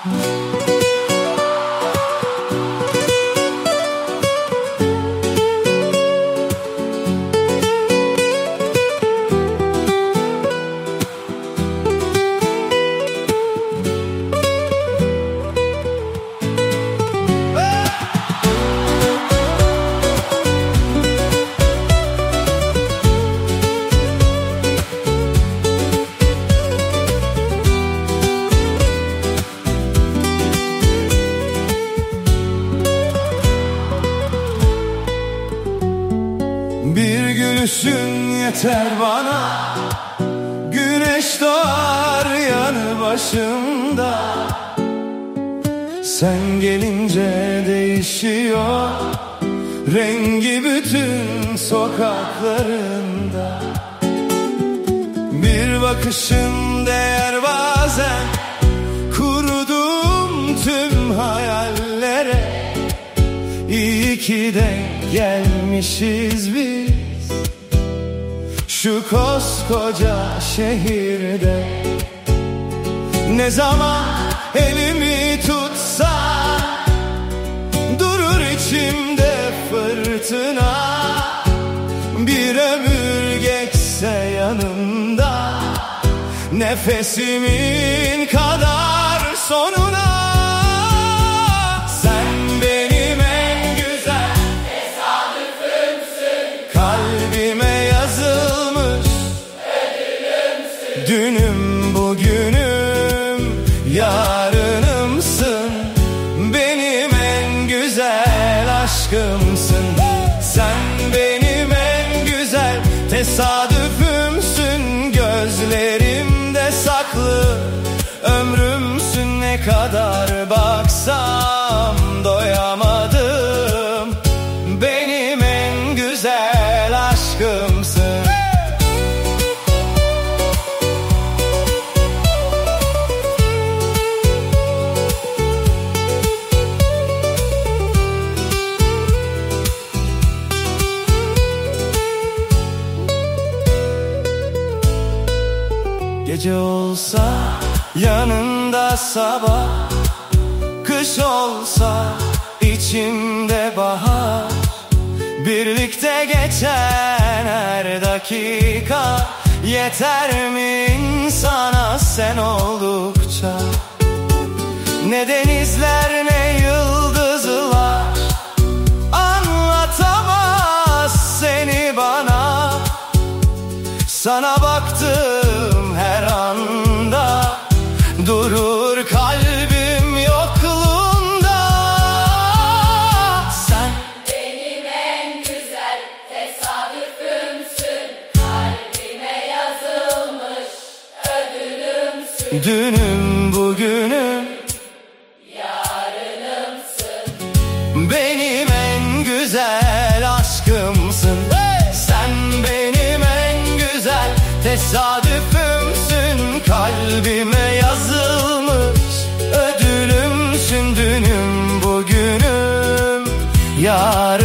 Bir gülüşün yeter bana, güneş doğar yanı başımda. Sen gelince değişiyor rengi bütün sokaklarında. Bir bakışın değer bazen kurduğum tüm hayallere. İyi ki de gelmişiz biz şu koskoca şehirde. Ne zaman elimi tutsan durur içimde fırtına. Bir ömür geçse yanımda, nefesimin kadar sonuna. Sen benim en güzel tesadüfümsün, kalbime yazılmış ödülümsün. Dünüm bugünüm yarınımsın, benim en güzel aşkımsın. Sen benim en güzel tesadüfümsün, gözlerimde saklı ömrümsün. Ne kadar baksam doyamadım, benim en güzel aşkımsın. Gece olsa yanında sabah, kış olsa içimde bahar. Birlikte geçen her dakika yeter mi insana sen oldukça? Ne denizler ne yıldızlar anlatamaz seni bana. Sana baktım her anda, durur kalbim yokluğunda. Sen benim en güzel tesadüfümsün, kalbime yazılmış ödülümsün. Dünüm bugünüm yarınımsın, benim en güzel aşkımsın. Sen benim en güzel tesadüfümsün, kalbime yazılmış ödülümsün. Dünüm bugünüm yarın